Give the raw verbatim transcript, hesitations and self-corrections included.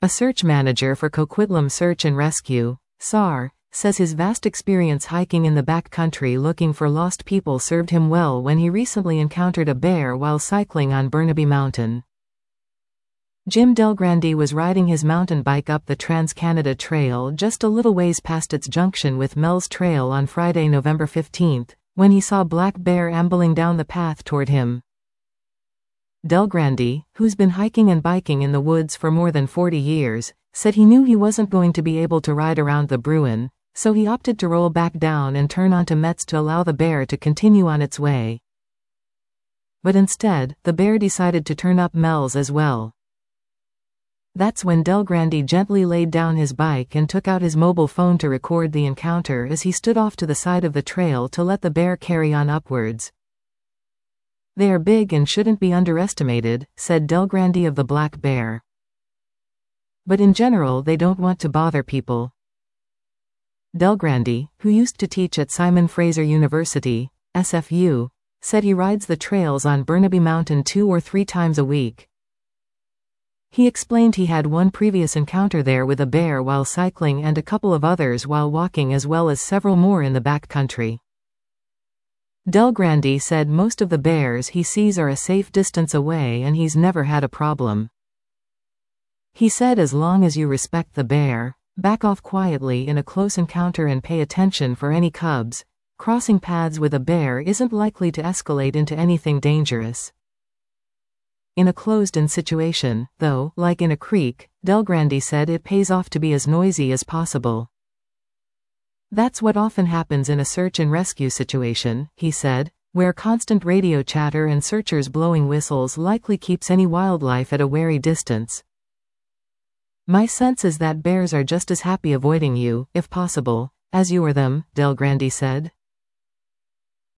A search manager for Coquitlam Search and Rescue, S A R, says his vast experience hiking in the backcountry looking for lost people served him well when he recently encountered a bear while cycling on Burnaby Mountain. Jim Delgrandi was riding his mountain bike up the Trans-Canada Trail just a little ways past its junction with Mel's Trail on Friday, November fifteenth, when he saw a black bear ambling down the path toward him. Delgrandi, who's been hiking and biking in the woods for more than forty years, said he knew he wasn't going to be able to ride around the Bruin, so he opted to roll back down and turn onto Metz to allow the bear to continue on its way. But instead, the bear decided to turn up Mel's as well. That's when Delgrandi gently laid down his bike and took out his mobile phone to record the encounter as he stood off to the side of the trail to let the bear carry on upwards. "They are big and shouldn't be underestimated," said Delgrandi of the black bear. "But in general they don't want to bother people." Delgrandi, who used to teach at Simon Fraser University, S F U, said he rides the trails on Burnaby Mountain two or three times a week. He explained he had one previous encounter there with a bear while cycling and a couple of others while walking, as well as several more in the backcountry. Delgrandi said most of the bears he sees are a safe distance away and he's never had a problem. He said as long as you respect the bear, back off quietly in a close encounter and pay attention for any cubs, crossing paths with a bear isn't likely to escalate into anything dangerous. In a closed-in situation, though, like in a creek, Delgrandi said it pays off to be as noisy as possible. That's what often happens in a search and rescue situation, he said, where constant radio chatter and searchers blowing whistles likely keeps any wildlife at a wary distance. "My sense is that bears are just as happy avoiding you, if possible, as you are them," Delgrandi said.